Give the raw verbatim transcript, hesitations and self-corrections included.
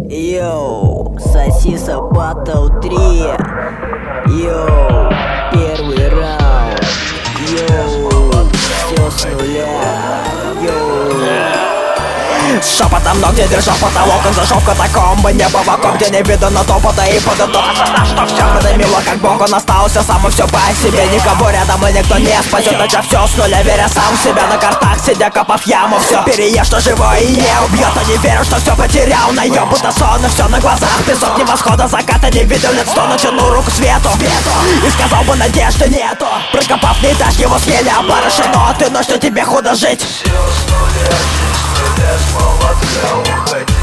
Йоу, Сосиса Баттл три. Йоу, первый раунд. Йоу, все с нуля. Йоу. Шепотом ногти держал потолок, он зашел в катакомбы, небо вокруг, где не видно топота и подготовка, что все подымило, как бог, он остался сам и все по себе. Никого рядом и никто не спасет, начав все с нуля, веря сам в себя. На картах сидя, копав яму, все переешь, что живое и не убьет. А не верю, что все потерял, наем, будто сон, и все на глазах песок. Ни восхода, заката не видел лет сто, натянул руку свету, свету и сказал бы, надежды нету. Прокопав не этаж, его съели опорошено, ты, но что тебе худо жить? Все с нуля, чистый лес, молот, взял, уходи.